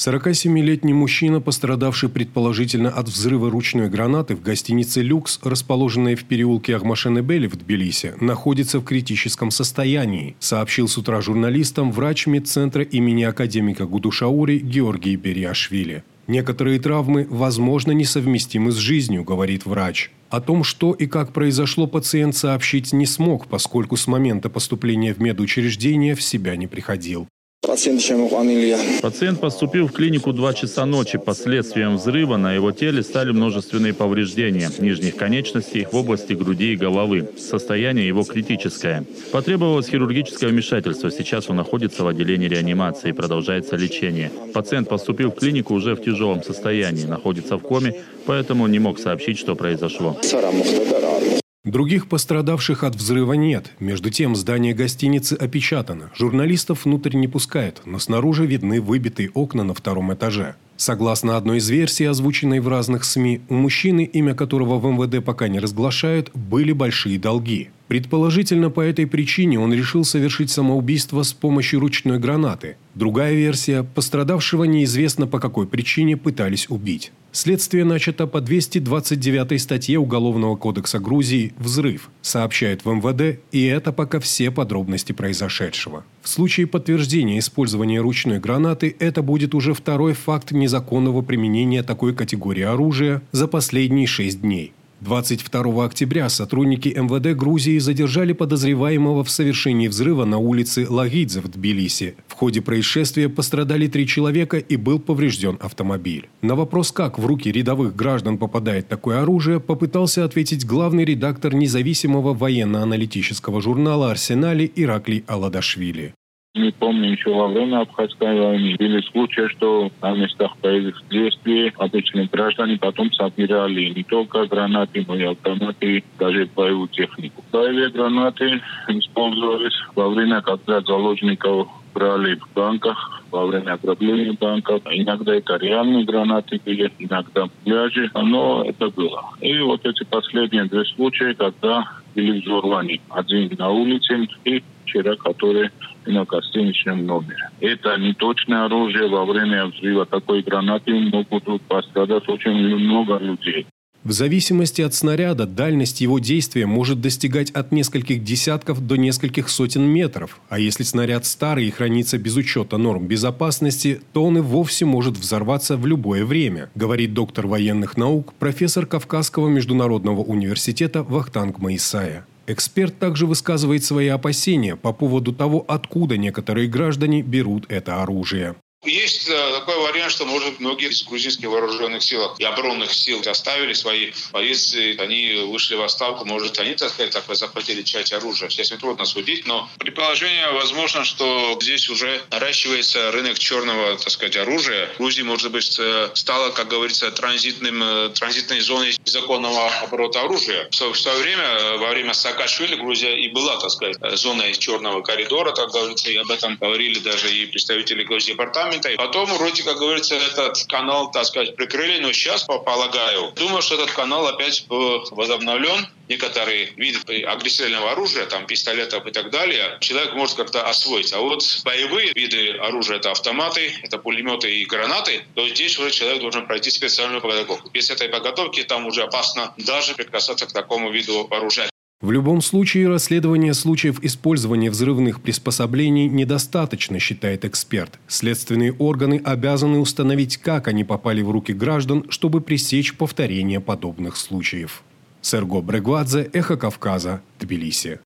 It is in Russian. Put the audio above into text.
47-летний мужчина, пострадавший предположительно от взрыва ручной гранаты в гостинице «Люкс», расположенной в переулке Ахмашен-Эбели в Тбилиси, находится в критическом состоянии, сообщил с утра журналистам врач медцентра имени академика Гудушаури Георгий Бериашвили. Некоторые травмы, возможно, несовместимы с жизнью, говорит врач. О том, что и как произошло, пациент сообщить не смог, поскольку с момента поступления в медучреждение в себя не приходил. Пациент поступил в клинику 2 часа ночи. Последствием взрыва на его теле стали множественные повреждения нижних конечностей в области груди и головы. Состояние его критическое. Потребовалось хирургическое вмешательство. Сейчас он находится в отделении реанимации и продолжается лечение. Пациент поступил в клинику уже в тяжелом состоянии, находится в коме, поэтому не мог сообщить, что произошло. Других пострадавших от взрыва нет. Между тем, здание гостиницы опечатано. Журналистов внутрь не пускают, но снаружи видны выбитые окна на 2-м этаже. Согласно одной из версий, озвученной в разных СМИ, у мужчины, имя которого в МВД пока не разглашают, были большие долги. Предположительно, по этой причине он решил совершить самоубийство с помощью ручной гранаты. Другая версия – пострадавшего неизвестно по какой причине пытались убить. Следствие начато по 229 статье Уголовного кодекса Грузии «Взрыв», сообщает в МВД, и это пока все подробности произошедшего. В случае подтверждения использования ручной гранаты это будет уже второй факт незаконного применения такой категории оружия за последние 6 дней. 22 октября сотрудники МВД Грузии задержали подозреваемого в совершении взрыва на улице Лагидзе в Тбилиси. В ходе происшествия пострадали 3 человека и был поврежден автомобиль. На вопрос, как в руки рядовых граждан попадает такое оружие, попытался ответить главный редактор независимого военно-аналитического журнала «Арсенали» Ираклий Аладашвили. Мы помним, еще во время Абхазской войны были случаи, что на местах боевых действий обычные граждане потом собирали не только гранаты, но и автоматы, даже боевую технику. Боевые гранаты использовались во время, когда заложников брали в банках, во время ограбления банков. Иногда это реальные гранаты были, иногда пляжи, но это было. И вот эти последние 2 случая, когда были взорваны. Один на улице и вчера, который на гостиничном номере. Это не точное оружие. Во время взрыва такой гранаты могут пострадать очень много людей. В зависимости от снаряда дальность его действия может достигать от нескольких десятков до нескольких сотен метров. А если снаряд старый и хранится без учета норм безопасности, то он и вовсе может взорваться в любое время, говорит доктор военных наук, профессор Кавказского международного университета Вахтанг Маисая. Эксперт также высказывает свои опасения по поводу того, откуда некоторые граждане берут это оружие. Есть такой вариант, что, может, многие из грузинских вооруженных сил и оборонных сил оставили свои позиции, они вышли в отставку, может, они, так сказать, захватили часть оружия. Здесь трудно судить, но предположение возможно, что здесь уже наращивается рынок черного, так сказать, оружия. Грузия, может быть, стала, как говорится, транзитной зоной незаконного оборота оружия. В свое время, во время Саакашвили, Грузия и была, так сказать, зоной черного коридора, так говорится, и об этом говорили даже и представители Госдепартамента. Потом, вроде, как говорится, этот канал, так сказать, прикрыли, но сейчас, полагаю, думаю, что этот канал опять возобновлен. Некоторые виды огнестрельного оружия, там, пистолетов и так далее, человек может как-то освоить. А вот боевые виды оружия, это автоматы, это пулеметы и гранаты, то здесь уже человек должен пройти специальную подготовку. Без этой подготовки там уже опасно даже прикасаться к такому виду оружия. В любом случае, расследование случаев использования взрывных приспособлений недостаточно, считает эксперт. Следственные органы обязаны установить, как они попали в руки граждан, чтобы пресечь повторение подобных случаев. Серго Брегвадзе, Эхо Кавказа, Тбилиси.